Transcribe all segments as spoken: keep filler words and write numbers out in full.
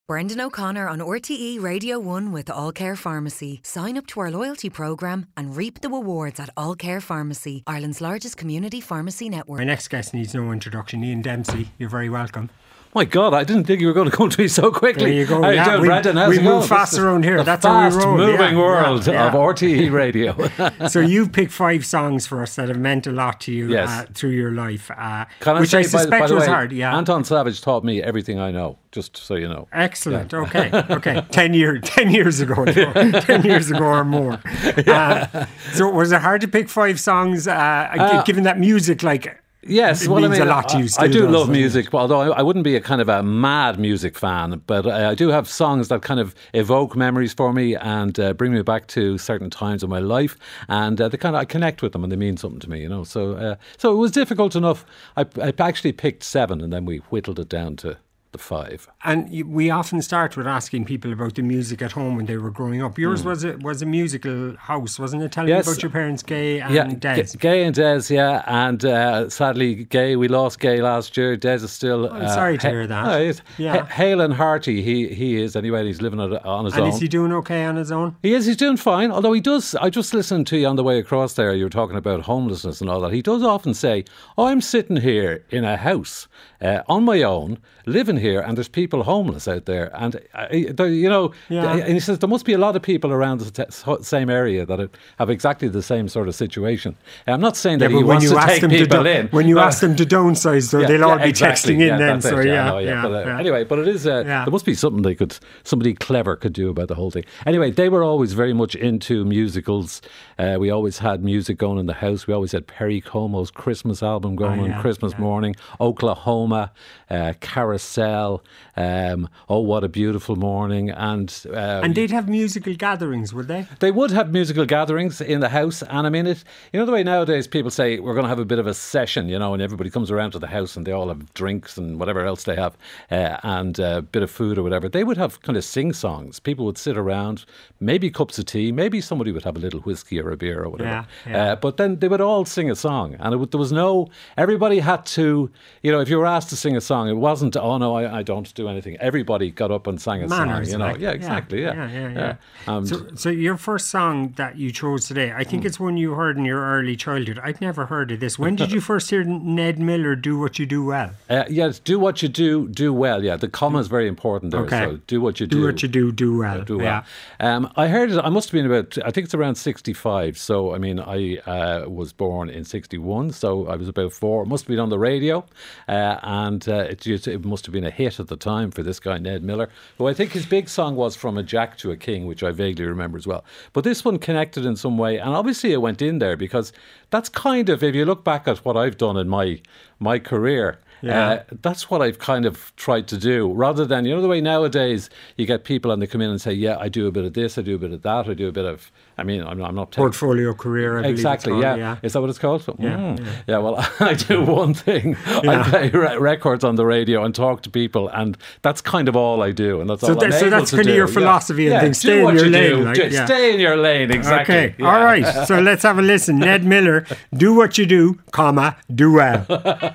Brendan O'Connor on R T E Radio one with All Care Pharmacy. Sign up to our loyalty programme and reap the rewards at All Care Pharmacy, Ireland's largest community pharmacy network. My next guest needs no introduction. Ian Dempsey, you're very welcome. My God, I didn't think you were going to come to me so quickly. There you go. How yeah, you doing, we, Brendan? How's we it move going? fast around here. That's how we roll. Fast-moving yeah, world yeah, yeah. of R T E radio. So you've picked five songs for us that have meant a lot to you Yes. uh, through your life, uh, Can I which say, I by, suspect by the was way, hard. Yeah, Anton Savage taught me everything I know, just so you know. excellent. Yeah. Okay, okay. ten years, ten years ago, ten years ago or more. Yeah. Uh, so was it hard to pick five songs, uh, uh, given that music, like? Yes, it well, means I mean, a lot to you. I, Still I do does, love doesn't music, it? although I, I wouldn't be a kind of a mad music fan. But I, I do have songs that kind of evoke memories for me and uh, bring me back to certain times of my life, and uh, they kind of I connect with them and they mean something to me, you know. So, uh, so it was difficult enough. I, I actually picked seven, and then we whittled it down to the five. And you, we often start with asking people about the music at home when they were growing up. Yours mm. was a was a musical house, wasn't it? Tell yes. me about your parents, Gay and yeah, Des. G- Gay and Des, yeah. And uh, sadly, Gay, we lost Gay last year. Des is still... Oh, I'm uh, sorry to ha- hear that. No, he's yeah. ha- hale and hearty, he, he is anyway. He's living on, on his and own. And is he doing okay on his own? He is, he's doing fine. Although he does, I just listened to you on the way across there, you were talking about homelessness and all that. He does often say, oh, I'm sitting here in a house uh, on my own, living here, and there's people homeless out there. And, uh, you know, yeah. and he says there must be a lot of people around the t- same area that have exactly the same sort of situation. I'm not saying that yeah, he when wants you to ask take them people to do- in. When you but, ask them to downsize, though, yeah, they'll all yeah, be exactly. texting in yeah, then. So, it. yeah. yeah, no, yeah. yeah, But, uh, yeah. Anyway, but it is, uh, yeah. there must be something they could, somebody clever could do about the whole thing. Anyway, they were always very much into musicals. Uh, we always had music going in the house. We always had Perry Como's Christmas album going oh, yeah, on Christmas yeah. morning, Oklahoma, uh, Carousel, um, Oh What a Beautiful Morning. And uh, and they'd have musical gatherings, would they? They would have musical gatherings in the house. And I mean, it. you know the way nowadays people say, we're going to have a bit of a session, you know, and everybody comes around to the house and they all have drinks and whatever else they have, uh, and a bit of food or whatever. They would have kind of sing-songs. People would sit around, maybe cups of tea, maybe somebody would have a little whiskey or a beer or whatever. Yeah, yeah. Uh, but then they would all sing a song. And it would, there was no, everybody had to, you know, if you were asked to sing a song, it wasn't, oh no, I, I don't do anything. Everybody got up and sang a Manners, song, you know. like, yeah, exactly, yeah. Yeah, yeah, yeah. yeah. Um, so, so your first song that you chose today, I think mm. it's one you heard in your early childhood. I'd never heard of this. When did you first hear Ned Miller Do What You Do Well? Uh, yes, do what you do, do well. Yeah, the comma is very important there. Okay. So do what you do. Do what you do, do well. Uh, do well. Yeah. Um, I heard it, I must have been about, I think it's around sixty-five. So, I mean, I uh, was born in sixty-one, so I was about four. It must have been on the radio. Uh, and uh, it, it must have been a hit at the time for this guy, Ned Miller, who I think his big song was From a Jack to a King, which I vaguely remember as well. But this one connected in some way. And obviously it went in there because that's kind of, if you look back at what I've done in my my career, yeah. uh, that's what I've kind of tried to do. Rather than, you know, the way nowadays you get people and they come in and say, yeah, I do a bit of this, I do a bit of that, I do a bit of, I mean, I'm, I'm not... Portfolio career, I Exactly, believe it's called, yeah. yeah. Is that what it's called? Yeah. Mm. Yeah. yeah, well, I do one thing. Yeah. I play re- records on the radio and talk to people, and that's kind of all I do, and that's so all that, I'm so able that's to kind do. of your philosophy yeah. and yeah. things. Do Stay in what your you lane. do. Like, Just yeah. Stay in your lane, exactly. Okay, yeah. all right. So let's have a listen. Ned Miller, Do What You Do, comma, do well.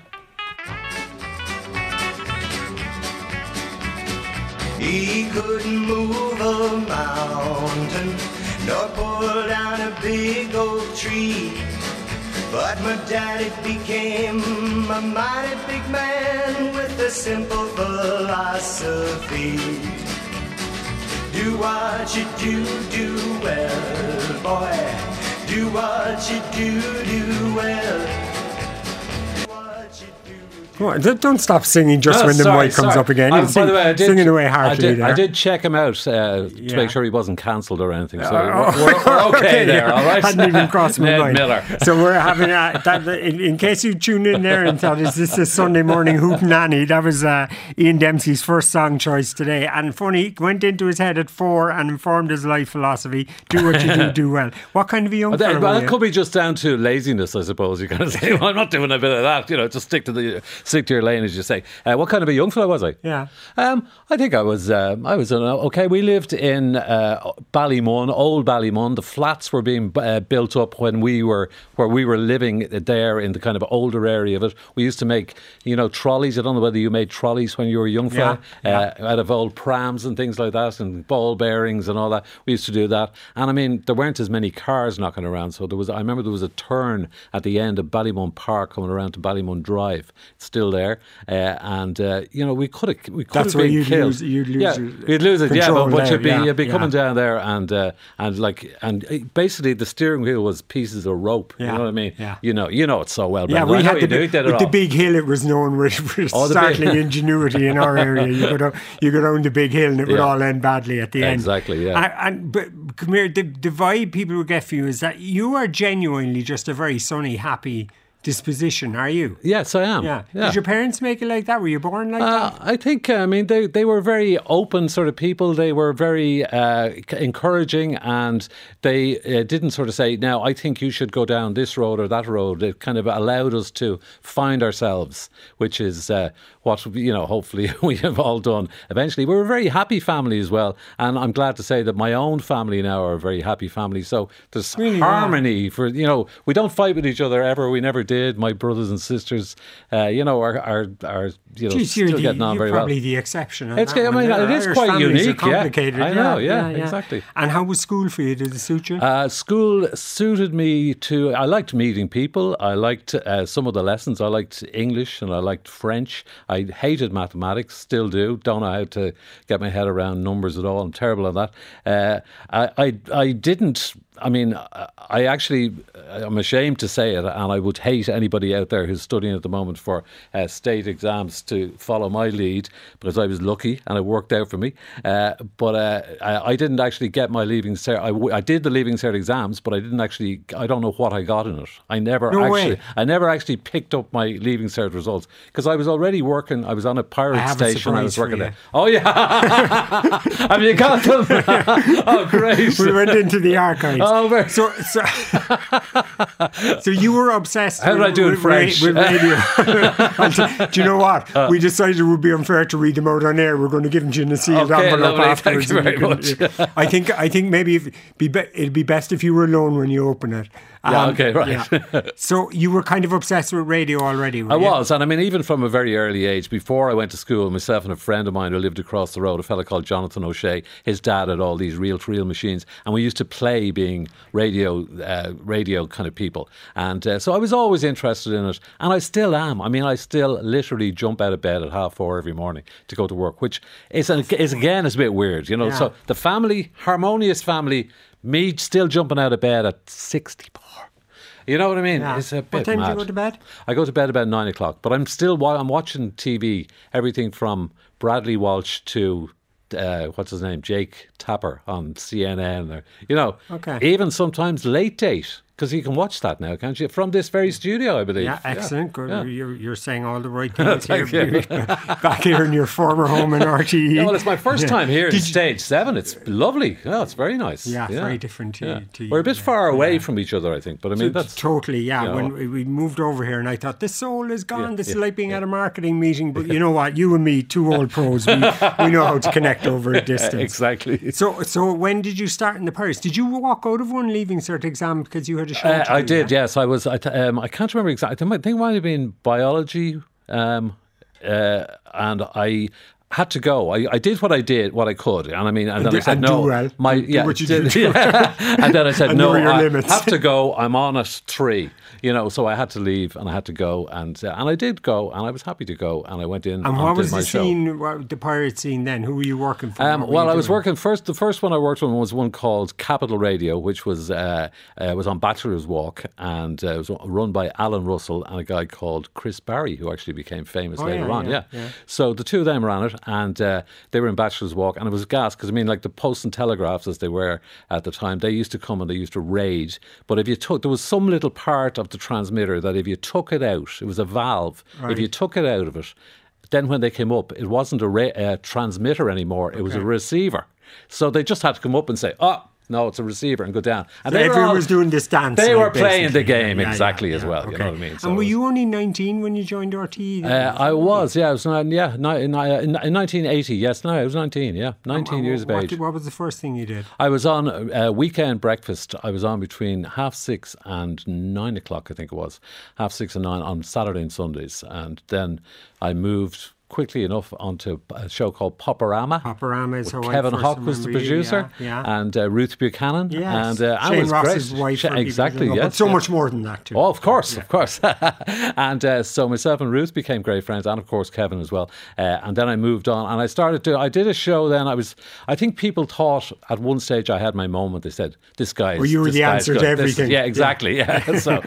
He couldn't move a mountain, nor pull down a big oak tree. But my daddy became a mighty big man with a simple philosophy. Do what you do, do well, boy. Do what you do, do well. Oh, don't stop singing just No, when the sorry, mic comes sorry. up again. Um, Sing, by the way, I did, singing away I heartily did, there. I did check him out uh, to Yeah. make sure he wasn't cancelled or anything. So Uh, we're, we're, we're okay there, yeah. all right? Hadn't even crossed my Ned mind. Miller. So we're having a, that, in, in case you tuned in there and thought, is this a Sunday morning hootenanny? That was uh, Ian Dempsey's first song choice today. And funny, went into his head at four and informed his life philosophy. Do what you do, do well. What kind of a young Well, that, fella well, were that you? could be just down to laziness, I suppose. You kind of say, well, I'm not doing a bit of that. You know, just stick to the stick to your lane, as you say. Uh, what kind of a young fellow was I? Yeah. Um, I think I was. Uh, I was uh, okay. We lived in uh, Ballymun, old Ballymun. The flats were being uh, built up when we were where we were living there in the kind of older area of it. We used to make, you know, trolleys. I don't know whether you made trolleys when you were a young fella, yeah, yeah. Uh, out of old prams and things like that, and ball bearings and all that. We used to do that. And I mean, there weren't as many cars knocking around, so there was. I remember there was a turn at the end of Ballymun Park coming around to Ballymun Drive. It's still there, uh, and uh, you know, we could have we could That's have been you'd killed. Lose, you'd lose yeah, you'd lose it. Yeah, but, but there, you'd be yeah, you'd be yeah. coming down there, and uh, and like and basically the steering wheel was pieces of rope. Yeah, you know what I mean? Yeah. You know, you know it so well. Yeah, Brendan. we I know had you the, do. You did it with all. the big hill. It was known with, with Oh, the big- startling ingenuity in our area. You go down, you go down the big hill, and it would Yeah. all end badly at the end. Exactly, yeah. And, and but come here, the, the vibe people would get for you is that you are genuinely just a very sunny, happy disposition. Are you? Yes, I am. Yeah. yeah. Did your parents make it like that? Were you born like Uh, that? I think, uh, I mean, they, they were very open sort of people. They were very uh, c- encouraging, and they uh, didn't sort of say, now, I think you should go down this road or that road. It kind of allowed us to find ourselves, which is uh, what, you know, hopefully we have all done eventually. We're a very happy family as well, and I'm glad to say that my own family now are a very happy family. So there's Really, harmony for, you know, we don't fight with each other ever. We never did. My brothers and sisters, uh, you know, are, are, are you know, Jeez, still you're the, getting on you're very well. probably the exception. On It's- that I one mean, there. it is Irish quite families are unique, yeah. complicated. I know, yeah, exactly. And how was school for you? Did it suit you? Uh, school suited me to. I liked meeting people. I liked uh, some of the lessons. I liked English and I liked French. I hated mathematics, still do. Don't know how to get my head around numbers at all. I'm terrible at that. Uh, I, I I didn't. I mean, I actually, I'm ashamed to say it, and I would hate anybody out there who's studying at the moment for uh, state exams to follow my lead, because I was lucky and it worked out for me. Uh, but uh, I, I didn't actually get my leaving cert. I, w- I did the leaving cert exams, but I didn't actually. I don't know what I got in it. I never No actually. way. I never actually picked up my leaving cert results because I was already working. I was on a pirate I have a station. I was surprise for working you. there. Oh yeah, have you got them? Oh great. We went into the archives. Oh, very- so, so, so you were obsessed. How with, did I do in with, French? With radio. And t- do you know what? Uh. we decided it would be unfair to read them out on air. We're going to give them to you in a sealed Okay, envelope lovely. afterwards. Thank you and very can- I think. I think maybe if, be, be, it'd be best if you were alone when you open it. Yeah, okay, right. yeah. So you were kind of obsessed with radio already, were I you? was, and I mean, even from a very early age, before I went to school, myself and a friend of mine who lived across the road, a fellow called Jonathan O'Shea, his dad had all these reel-to-reel machines, and we used to play being radio, uh, radio kind of people. And uh, so I was always interested in it, and I still am. I mean, I still literally jump out of bed at half four every morning to go to work, which is, is again, is a bit weird, you know. Yeah. So the family, harmonious family, me still jumping out of bed at sixty-four. You know what I mean? Yeah. It's a bit What time mad. do you go to bed? I go to bed about nine o'clock, but I'm still wa- I'm watching T V. Everything from Bradley Walsh to uh, what's his name, Jake Tapper on C N N, or you know, Okay. even sometimes Late Date, because you can watch that now, can't you? From this very studio, I believe. Yeah, excellent. Good. yeah. You're, you're saying all the right things here. Thank you. Back here in your former home in R T E. Yeah, well, it's my first Yeah. time here in Did you- Stage Seven. It's lovely. Yeah, it's very nice. Yeah, very different to- yeah. to We're a you, bit yeah. far away Yeah. from each other, I think. But I mean, that's totally, yeah. you know. When we- we moved over here, and I thought this soul is gone. Yeah, this is yeah, like being yeah. at a marketing meeting. But you know what? You and me, two old pros, we, we know how to connect over a distance. exactly. So, so when did you start in the Paris? Did you walk out of one leaving cert exam because you had a show? Uh, to I do, did, yeah? yes. I was. I, th- um, I can't remember exactly. I think it might have been biology, um, uh, and I had to go. I, I did what I did, what I could, and I mean, and, And then do- I said and no. do well. My Do yeah, what you did- do. yeah. and then I said And no. know your I limits. have to go. I'm on at three. You know, so I had to leave, and I had to go, and uh, and I did go, and I was happy to go, and I went in. And and what did was my the show. scene, what, the pirate scene then? Who were you working for? Um, What were well, you I was doing? working first. The first one I worked on was one called Capital Radio, which was uh, uh, was on Bachelor's Walk, and uh, it was run by Alan Russell and a guy called Chris Barry, who actually became famous Oh, later yeah, on. yeah, Yeah. yeah. So the two of them ran it, and uh, they were in Bachelor's Walk, and it was gas because I mean, like the Post and Telegraphs as they were at the time, they used to come and they used to raid. But if you took, there was some little part of the transmitter that if you took it out, it was a valve. Right. If you took it out of it, then when they came up, it wasn't a ra- uh, transmitter anymore; it was a Okay. receiver. So they just had to come up and say, "Oh, no, it's a receiver and go down. And so they everyone were all, was doing this dance. They like, were playing the basically. game Yeah, yeah, exactly yeah, as well. okay. You know what I mean? So and were it was- you only nineteen when you joined R T E? Uh, I was, yeah, I was nine, yeah, ni- ni- in, in nineteen eighty. Yes, no, I was nineteen. Yeah, nineteen And years of what, age. What was the first thing you did? I was on uh, weekend breakfast. I was on between half six and nine o'clock, I think it was, half six and nine on Saturday and Sundays, and then I moved quickly enough onto a show called Poporama. Poporama is how I Kevin first Hawke was the remember you, producer, yeah, yeah. and uh, Ruth Buchanan, Yes. and uh, I Shane was Ross's great. wife. Sh- for people exactly, who know, yes. But so yes. much more than that, too. Oh, of course, Yeah. of course. and uh, so myself and Ruth became great friends, and of course Kevin as well. Uh, and then I moved on, and I started to. I did a show. Then I was. I think people thought at one stage I had my moment. They said, "This guy." Well, you were this the guy's answer to good. This- everything. yeah, exactly. Yeah. so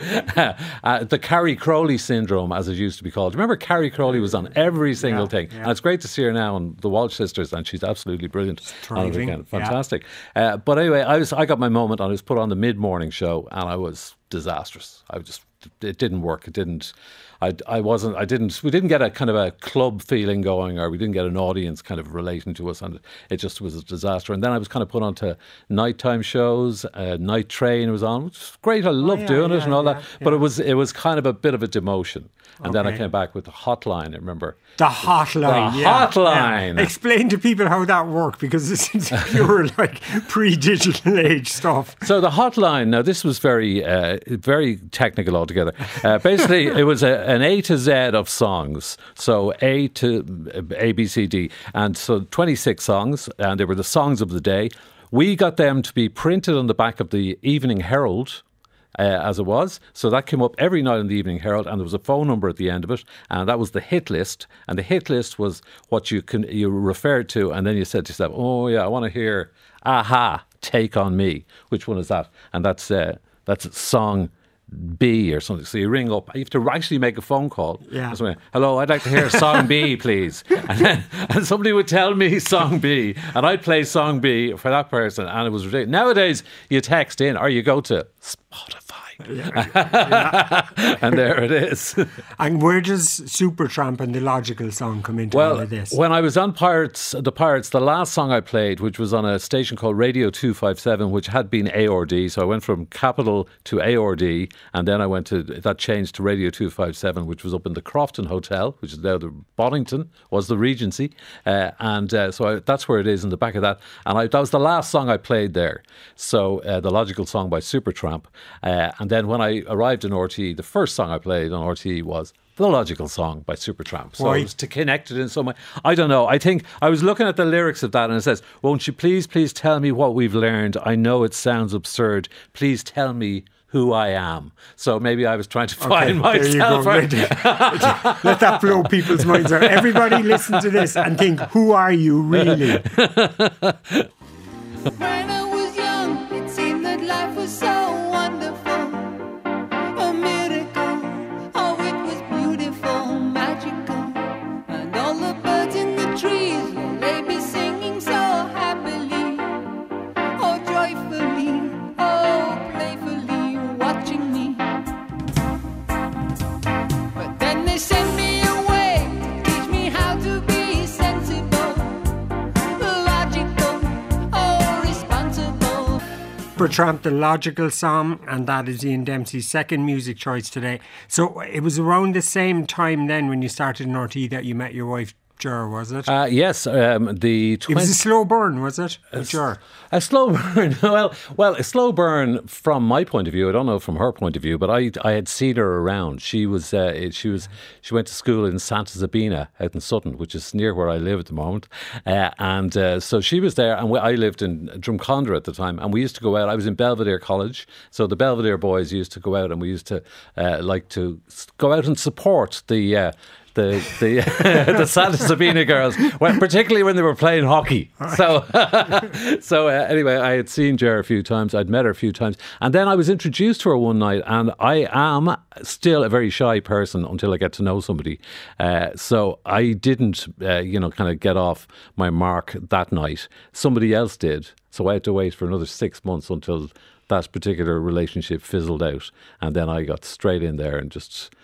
uh, the Carrie Crowley syndrome, as it used to be called. Remember, Carrie Crowley was on every single Yeah, thing, yeah. and it's great to see her now on the Walsh Sisters, and she's absolutely brilliant. thriving, And yeah. fantastic. Uh, but anyway, I was. I got my moment. And I was put on the mid-morning show, and I was disastrous. I was just. It didn't work. It didn't. I, I wasn't. I didn't. We didn't get a kind of a club feeling going, or we didn't get an audience kind of relating to us, and it just was a disaster. And then I was kind of put onto nighttime shows. Uh, Night Train was on, which was great. I loved yeah, doing it yeah, and all yeah, that. But yeah. it was it was kind of a bit of a demotion. And then I Okay. came back with the Hotline. I remember. The hotline. The yeah, hotline. yeah. Explain to people how that worked, because this is pure like pre-digital age stuff. So the hotline. Now this was very, uh, very technical altogether. Uh, basically, it was a, an A to Z of songs. So A to A, B, C, D, and so twenty-six songs, and they were the songs of the day. We got them to be printed on the back of the Evening Herald. Uh, as it was. So that came up every night in the Evening Herald, and there was a phone number at the end of it, and that was the hit list. And the hit list was what you can you referred to, and then you said to yourself, oh yeah, I want to hear Aha, Take On Me. Which one is that? And that's uh, that's song B or something. So you ring up, you have to actually make a phone call. Yeah. That's when, hello, I'd like to hear song B, please. And then and somebody would tell me song B, and I'd play song B for that person, and it was ridiculous. Nowadays, you text in or you go to Spotify. And there it is. And where does Supertramp and the Logical Song come into all Well, of this? when I was on Pirates, the Pirates, the last song I played, which was on a station called Radio two fifty-seven, which had been A or D. So I went from Capital to A or D, and then I went to, that changed to Radio two fifty-seven, which was up in the Crofton Hotel, which is now the Boddington, was the Regency. Uh, and uh, so I, that's where it is in the back of that. And I, that was the last song I played there. So uh, the Logical Song by Supertramp. Uh, and then when I arrived in R T E, the first song I played on R T E was The Logical Song by Supertramp. So Why? it was to connect it in some way. I don't know. I think I was looking at the lyrics of that, and it says, won't you please, please tell me what we've learned? I know it sounds absurd. Please tell me who I am. So maybe I was trying to find there you myself. go. Right? Let, let that blow people's minds out. Everybody listen to this and think, who are you really? When I was young, it seemed that life was so wonderful, a miracle. Oh, it was beautiful, magical, and all the birds in the trees, well, they be singing so happily, oh, joyfully, oh, playfully, watching me. But then they sent me away to teach me how to be sensible, logical, oh, responsible. Supertramp, The Logical Song, and that is Ian Dempsey's second music choice today. So it was around the same time then when you started in R T E that you met your wife, Ger, was it? Uh, yes, um, the it was a slow burn, was it? With Ger. A slow burn. Well, well, a slow burn from my point of view. I don't know from her point of view, but I, I had seen her around. She was, uh, she was, she went to school in Santa Sabina out in Sutton, which is near where I live at the moment. Uh, and uh, so she was there, and we, I lived in Drumcondra at the time, and we used to go out. I was in Belvedere College, so the Belvedere boys used to go out, and we used to uh, like to go out and support the. Uh, the the the Santa Sabina girls, well, particularly when they were playing hockey. So so uh, anyway, I had seen Ger a few times, I'd met her a few times, and then I was introduced to her one night, and I am still a very shy person until I get to know somebody. Uh, so I didn't, uh, you know, kind of get off my mark that night. Somebody else did, so I had to wait for another six months until that particular relationship fizzled out, and then I got straight in there and just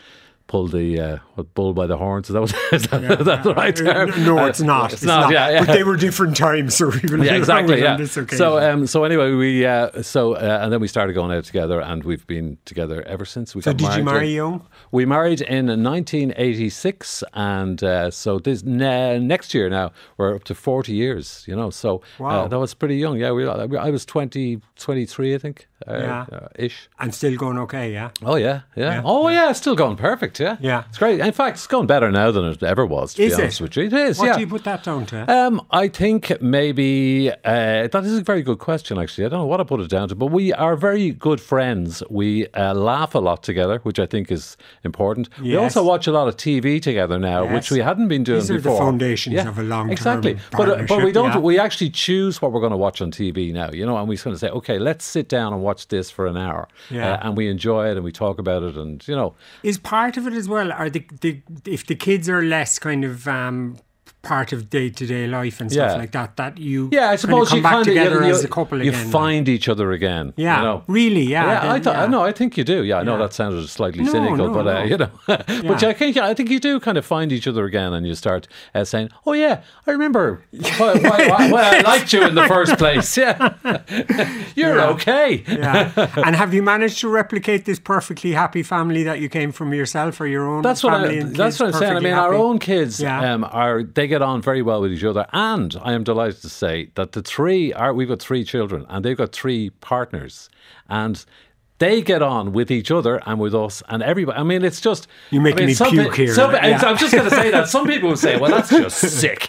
pull the uh, what, bull by the horns. Is that, what, is that, Yeah, is that the right uh, term? No, Uh, it's not. It's, not, Yeah, yeah. But they were different times, so we will Yeah, exactly. Yeah. On this occasion. So, um, so anyway, we uh, so uh, and then we started going out together, and we've been together ever since. We So got did you married marry in- young? We married in nineteen eighty-six, and uh, so this ne- next year now we're up to forty years. You know, so Wow. uh, that was pretty young. Yeah, we, I was twenty, twenty-three, I think, uh, Yeah. uh, ish. And still going okay, yeah? Oh yeah, yeah. Yeah, Oh yeah. it's still going perfect. Yeah, Yeah. It's great. In fact, it's going better now than it ever was. To Is be honest it? with you, it is. What yeah. do you put that down to? Um, I think maybe uh, that is a very good question. Actually, I don't know what I put it down to, but we are very good friends. We uh, laugh a lot together, which I think is important. We Yes. also watch a lot of T V together now, Yes. which we hadn't been doing These are the before. foundations of a long-term exactly. But uh, but we partnership, don't. yeah. We actually choose what we're going to watch on T V now. You know, and we sort of say, okay, let's sit down and watch this for an hour, Yeah. uh, and we enjoy it and we talk about it, and you know, Is part of it as well, are the, the if the kids are less kind of um, part of day-to-day life and stuff Yeah. like that, that you yeah, I suppose come you back kind of together you, as a couple you again. find each other again. yeah, you know? really, yeah. Yeah, I then- thought. yeah. No, I think you do. Yeah, I know Yeah. that sounded slightly No, cynical, no, but uh, no. you know, but Yeah. yeah, I think I think you do kind of find each other again, and you start uh, saying, "Oh yeah, I remember why, why, why, why I liked you in the first place." Yeah, you're Yeah. okay. Yeah. And have you managed to replicate this perfectly happy family that you came from yourself, or your own That's what family I, and that's kids what I'm saying. I perfectly mean, our happy? own kids Yeah. um, are they get on very well with each other, and I am delighted to say that the three are we've got three children, and they've got three partners, and they get on with each other and with us and everybody. I mean, it's just You're making I mean, me some puke pe- here. some- Yeah. I'm just going to say that some people will say, "Well, that's just sick."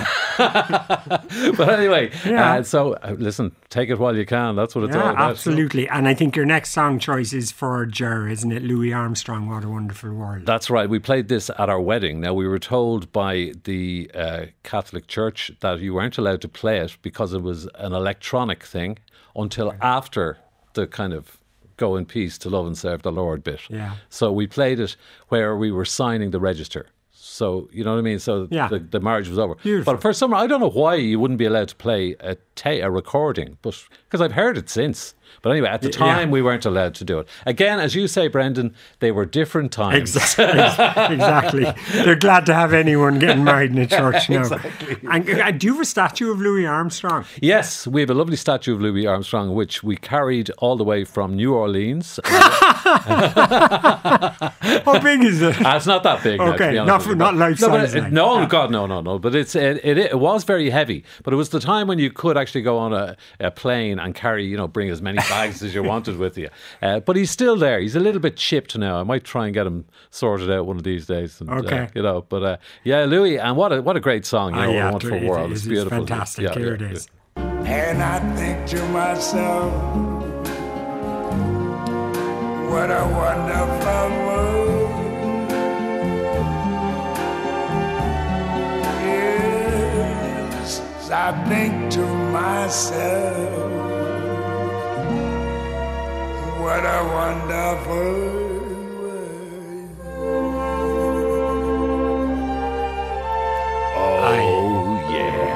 But anyway, Yeah. uh, so uh, listen, take it while you can. That's what it's all Yeah, about. absolutely. And I think your next song choice is for Jer, isn't it? Louis Armstrong, What a Wonderful World. That's right. We played this at our wedding. Now, we were told by the uh, Catholic Church that you weren't allowed to play it because it was an electronic thing until after the kind of go in peace to love and serve the Lord bit. Yeah. So we played it where we were signing the register. So, you know what I mean? So Yeah. the, the marriage was over. Beautiful. But for some, I don't know why you wouldn't be allowed to play a, ta- a recording, but because I've heard it since. But anyway, at the Yeah. time, we weren't allowed to do it. Again, as you say, Brendan, they were different times. Exactly. exactly. They're glad to have anyone getting married in a church now. Exactly. And uh, do you have a statue of Louis Armstrong? Yes, we have a lovely statue of Louis Armstrong, which we carried all the way from New Orleans. How big is it? Uh, it's not that big. now, to Okay, be honest not with for- you. not But- life no, but size, it- like. No, Yeah. God, no, no, no. But it's it, it, it was very heavy. But it was the time when you could actually go on a, a plane and carry, you know, bring as many bags as you wanted with you. Uh, but he's still there. He's a little bit chipped now. I might try and get him sorted out one of these days. And, Okay. uh, you know, but uh, yeah, Louis, and what a what a great song. You Ah, know, yeah, a wonderful it world. is. It's beautiful. It's fantastic. Yeah, Here yeah, it is. And I think to myself, what a wonderful world. Yes, I think to myself, what a wonderful world. Oh yeah.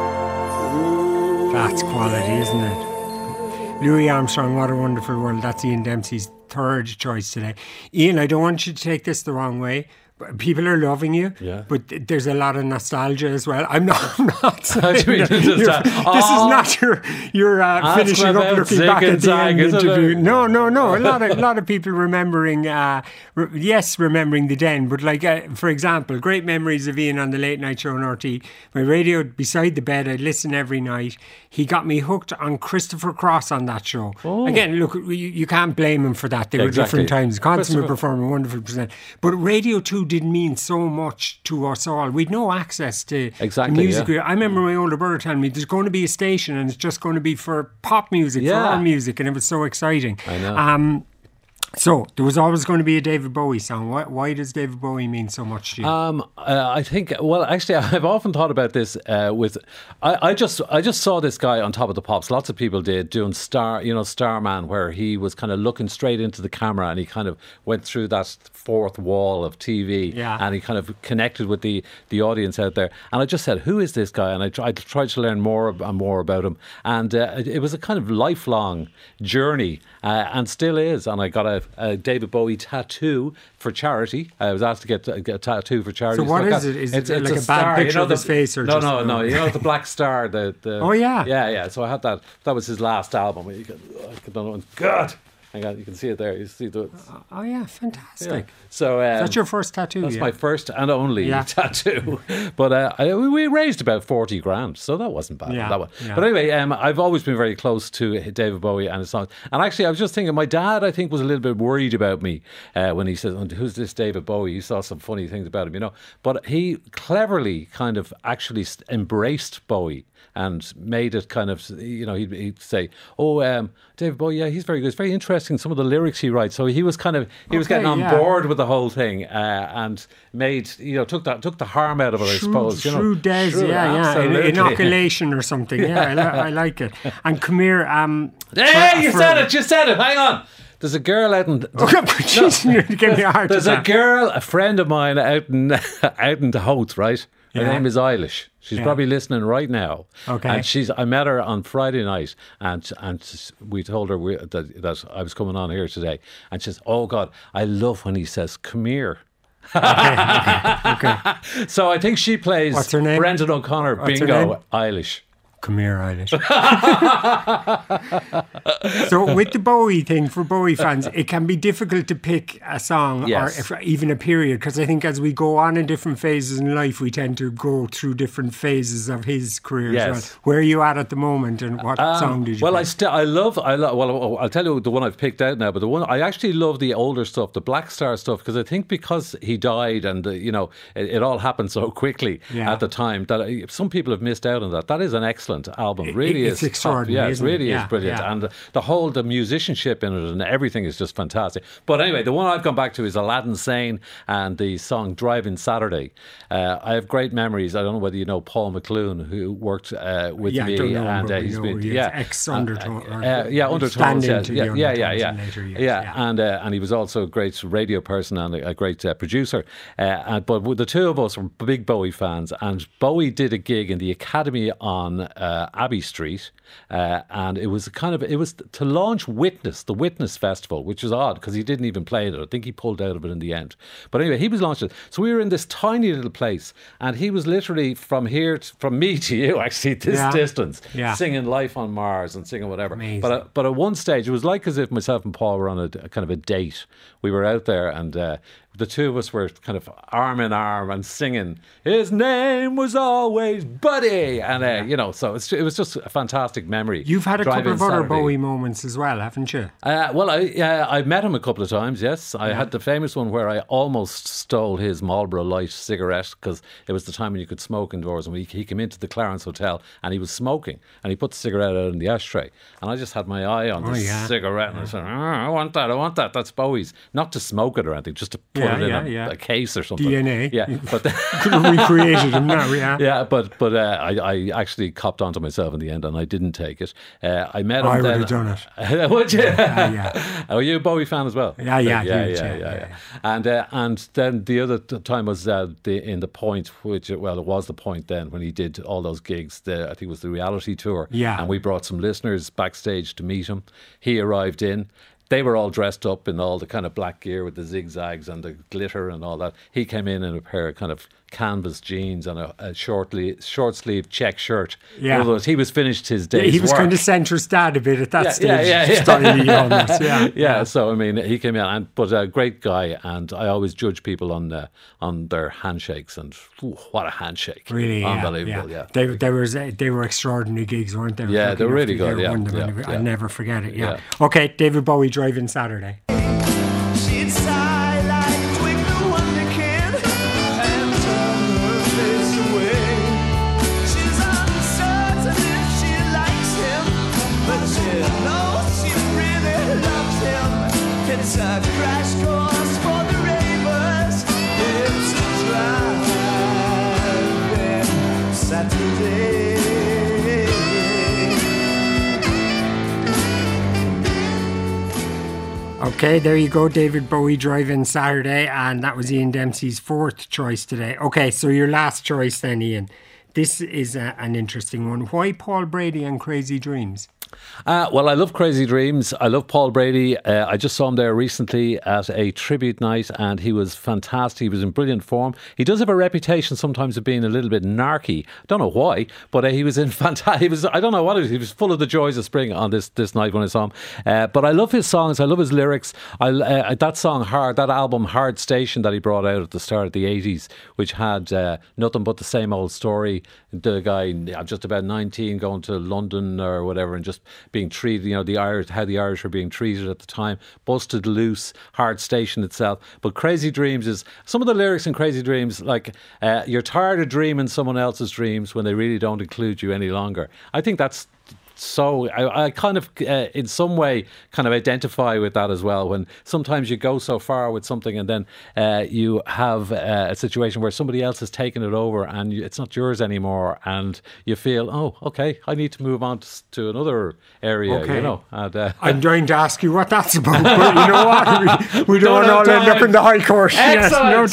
That's quality, isn't it? Louis Armstrong, What a Wonderful World. That's Ian Dempsey's third choice today. Ian, I don't want you to take this the wrong way. People are loving you, Yeah. but th- there's a lot of nostalgia as well. I'm not. I'm not saying do you mean, that just you're- that- this Oh. is not your your uh, Ask finishing up, about looking Zig back and at the Zag, end isn't interview. it? No, no, no. A lot of lot of people remembering. Uh, re- yes, remembering the Den, but like uh, for example, great memories of Ian on the late night show on R T. My radio beside the bed. I'd listen every night. He got me hooked on Christopher Cross on that show. Oh. Again, look, you, you can't blame him for that. They were Exactly. different times. Consummate Christopher- performer, wonderful presenter. But Radio two didn't mean so much to us all. We'd no access to Exactly, music. yeah. I remember my older brother telling me there's going to be a station and it's just going to be for pop music, for Yeah. our music, and it was so exciting. I know. Um, so there was always going to be a David Bowie song. Why, why does David Bowie mean so much to you? Um, uh, I think. Well, actually, I've often thought about this. Uh, with, I, I just, I just saw this guy on Top of the Pops. Lots of people did doing Star, you know, Starman, where he was kind of looking straight into the camera and he kind of went through that fourth wall of T V, Yeah. and he kind of connected with the the audience out there. And I just said, "Who is this guy?" And I tried, tried to learn more and more about him. And uh, it, it was a kind of lifelong journey, uh, and still is. And I got a a, a David Bowie tattoo for charity. I was asked to get, get a tattoo for charity. So what like is a, it? Is it's, it it's like a, a bad star, picture you know, of his the, face or no, just- no, no. You know the black star. The, the Oh, yeah. yeah, yeah. So I had that. That was his last album. You can, I don't know. God, hang on, you can see it there. You see the. Oh, yeah, fantastic. Yeah. So um, That's your first tattoo, That's yeah? my first and only Yeah. tattoo. But uh, I, we raised about forty grand, so that wasn't bad. Yeah, That one. yeah. But anyway, um, I've always been very close to David Bowie and his songs. And actually, I was just thinking, my dad, I think, was a little bit worried about me uh, when he said, "Oh, who's this David Bowie?" He saw some funny things about him, you know. But he cleverly kind of actually st- embraced Bowie and made it kind of, you know, he'd, he'd say, "Oh, um, David Bowie, yeah, he's very good. It's very interesting, some of the lyrics he writes." So he was kind of, he was Okay, getting on yeah. board with the whole thing uh, and made, you know, took that took the harm out of it, I Shrewd, suppose. You know. shrewd Des, Shrewd, yeah, yeah. In- absolutely. Inoculation or something. Yeah, I, li- I like it. And come here. Um, Hey, for- you for- said it, you said it, hang on. There's a girl out in... Oh, jeez, you give me a heart There's a attack. girl, a friend of mine out in out in the Howth, right? Her Yeah. name is Eilish. She's Yeah. probably listening right now. Okay. And she's. I met her on Friday night, and and we told her we, that that I was coming on here today, and she says, "Oh God, I love when he says come here." Okay. So I think she plays What's her name? Brendan O'Connor. What's her Bingo, name? Eilish. Come here, Eilish. So with the Bowie thing, for Bowie fans, it can be difficult to pick a song Yes. or if, even a period, because I think as we go on in different phases in life, we tend to go through different phases of his career Yes. as well. Where are you at at the moment, and what Um, song did you Well, pick? I still I love I love well I'll tell you the one I've picked out now, but the one I actually love the older stuff, the Black Star stuff, because I think because he died and uh, you know it, it all happened so quickly Yeah. at the time that uh, some people have missed out on that. That is an excellent album, It- really it's is extraordinary, Top. Yeah, it isn't it? really Yeah, is brilliant, yeah. and the, the whole the musicianship in it and everything is just fantastic. But anyway, the one I've gone back to is Aladdin Sane and the song Driving Saturday. Uh, I have great memories. I don't know whether you know Paul McClune, who worked uh, with Yeah, I me, don't know him, and but uh, we he's know been he is yeah ex-Undertone, uh, or uh, yeah Undertones, stand yeah, into yeah, the yeah, yeah, Undertones yeah, in later years, yeah, yeah. and uh, and he was also a great radio person and a, a great uh, producer. Uh, and, but the two of us were big Bowie fans, and Bowie did a gig in the Academy on uh, Abbey Street, uh, and it was kind of it was to launch Witness, the Witness Festival, which was odd because he didn't even play it. I think he pulled out of it in the end. But anyway, he was launched it. So we were in this tiny little place, and he was literally from here, to, from me to you, actually, this Yeah. distance, Yeah. singing Life on Mars and singing whatever. Amazing. But uh, but at one stage, it was like as if myself and Paul were on a, a kind of a date. We were out there, and uh, the two of us were kind of arm in arm and singing. His name was always Buddy, and uh, you know, so it's, it was just a fantastic memory. You've had a couple Driving of other Saturday. Bowie moments as well, haven't you? Uh, well, I uh, I met him a couple of times. Yes, I had the famous one where I almost stole his Marlboro Light cigarette because it was the time when you could smoke indoors, and we, he came into the Clarence Hotel and he was smoking, and he put the cigarette out in the ashtray, and I just had my eye on Oh, the yeah. cigarette, and I said, "Ah, I want that, I want that. That's Bowie's." Not to smoke it or anything, just to put Yeah, it in yeah, a, yeah. a case or something. D N A. Yeah, but. Could have recreated him now, yeah. Yeah, but but uh, I, I actually copped onto myself in the end, and I didn't take it. Uh, I met him. I would then, have done it. Would you? yeah. Are you a Bowie fan as well? Yeah, yeah, yeah, huge, yeah, yeah, yeah, yeah, yeah. And uh, and then the other t- time was uh, the, in the Point, which well, it was the Point then when he did all those gigs. The, I think it was the reality tour. Yeah. And we brought some listeners backstage to meet him. He arrived in. They were all dressed up in all the kind of black gear with the zigzags and the glitter and all that. He came in in a pair of kind of canvas jeans and a, a shortly short sleeve check shirt. Yeah. In other words, he was finished his day's He was work. kind of centrist dad a bit at that Yeah, stage. yeah, yeah, yeah. Styly almost, yeah. yeah, so I mean, he came in, and but a great guy, and I always judge people on uh, on their handshakes, and ooh, what a handshake! Really, yeah, unbelievable, yeah. They they was they were extraordinary gigs, weren't they? Yeah, they were really good, yeah, One of them, yeah, I'll yeah. never forget it. Yeah. Yeah. Okay, David Bowie, Driving Saturday. She'd sigh like Twinkle Wonderkin and turn her face away. She's uncertain if she likes him, but she knows she really loves him. It's a crash course for the ravers. It's a driving Saturday. Okay, there you go, David Bowie, Driving Saturday, and that was Ian Dempsey's fourth choice today. Okay, so your last choice then, Ian. This is a, an interesting one. Why Paul Brady and Crazy Dreams? Uh, well, I love Crazy Dreams. I love Paul Brady. Uh, I just saw him there recently at a tribute night and he was fantastic. He was in brilliant form. He does have a reputation sometimes of being a little bit narky. Don't know why, but uh, he was in fantastic. He was, I don't know what it was. He was full of the joys of spring on this, this night when I saw him. Uh, but I love his songs. I love his lyrics. I, uh, that song, Hard, that album, Hard Station, that he brought out at the start of the eighties, which had uh, nothing but the same old story. The guy, just about nineteen, going to London or whatever and just being treated, you know, the Irish, how the Irish were being treated at the time, busted loose, Hard Station itself. But Crazy Dreams is, some of the lyrics in Crazy Dreams, like, uh, you're tired of dreaming someone else's dreams when they really don't include you any longer. I think that's so, I, I kind of, uh, in some way, kind of identify with that as well. When sometimes you go so far with something and then uh, you have uh, a situation where somebody else has taken it over and you, it's not yours anymore, and you feel, oh, okay, I need to move on to, to another area, Okay. you know. And, uh, I'm trying to ask you what that's about, but you know what? We, we don't, Don't have all end up time. in the High Court. Yes, no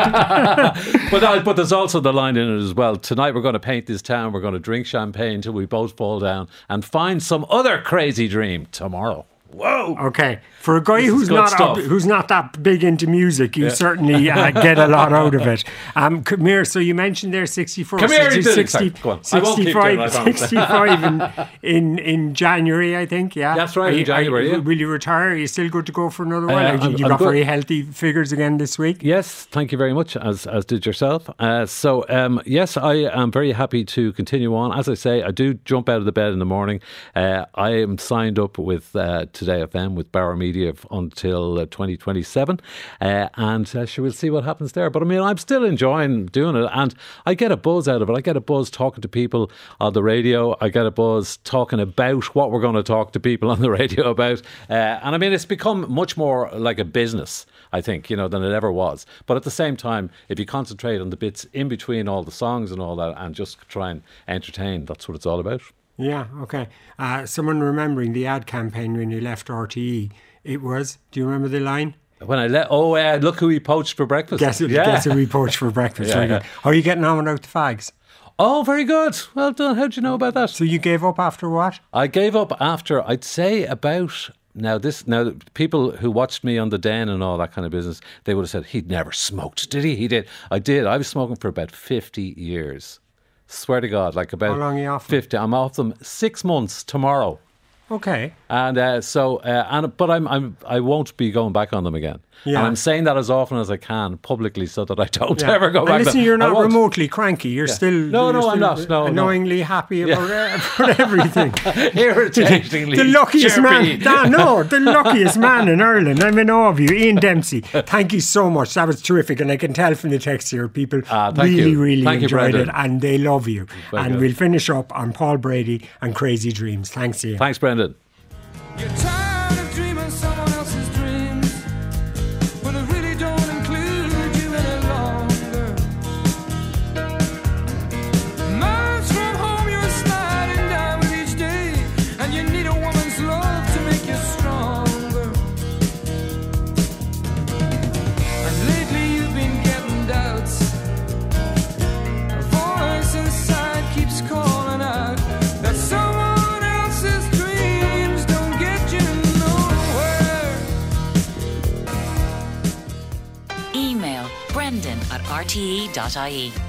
time. but, uh, but there's also the line in it as well. Tonight we're going to paint this town. We're going to drink champagne until we both fall down and find some other crazy dream tomorrow. Whoa! Okay, for a guy This is who's good not stuff. up, who's not that big into music, you certainly uh, get a lot out of it. Um, come here. So you mentioned there sixty-four, Come here, sixty, you did it. sixty, Sorry, go on. I won't keep doing it, I promise. sixty-five in, in in January, I think. Yeah, That's right, Are in you- January, are you- yeah. Will you retire? Are you still good to go for another Uh, while? I'm- you I'm got good. very healthy figures again this week. Yes, thank you very much, as as did yourself. Uh, so, um, yes, I am very happy to continue on. As I say, I do jump out of the bed in the morning. Uh, I am signed up with uh, Today F M, with Bauer Media f- until uh, twenty twenty-seven. Uh, and uh, sure, we'll see what happens there. But I mean, I'm still enjoying doing it. And I get a buzz out of it. I get a buzz talking to people on the radio. I get a buzz talking about what we're going to talk to people on the radio about. Uh, and I mean, it's become much more like a business, I think, you know, than it ever was. But at the same time, if you concentrate on the bits in between all the songs and all that and just try and entertain, that's what it's all about. Yeah, okay. Uh, someone remembering the ad campaign when you left R T E, it was, do you remember the line? When I let, oh, uh, look who we poached for breakfast. Guess, it, yeah. guess who we poached for breakfast. Yeah, Very yeah. good. How are you getting on without the fags? Oh, very good. Well done. How'd you know about that? So you gave up after what? I gave up after, I'd say about, now this, now people who watched me on the Den and all that kind of business, they would have said, he'd never smoked, did he? He did. I did. I was smoking for about fifty years. Swear to God, like about How long are you off them? fifty. I'm off them six months tomorrow. Okay. And uh, so, uh, and but I'm, I'm, I won't be going back on them again. Yeah. And I'm saying that as often as I can publicly, so that I don't Yeah. ever go and back. listen, to- you're I not won't. remotely cranky. You're still No, you're no, still I'm not. No, no. annoyingly happy about, uh, about everything. Irritatingly the luckiest chirpy. man, Dan, no, the luckiest man in Ireland. I'm in awe of you, Ian Dempsey. Thank you so much. That was terrific, and I can tell from the text here, people Ah, thank really, you. really Thank you, enjoyed it, Brendan. and they love you. Very and good. we'll finish up on Paul Brady and Crazy Dreams. Thanks, Ian. Thanks, Brendan. You're tired of dreaming someone else's dreams, but it really don't include you any longer. Miles from home, you're sliding down with each day, and you need a woman's love to make you stronger. And lately you've been getting doubts. A voice inside keeps calling out that someone else's dreams don't get you nowhere. Email brendan at r t e dot i e.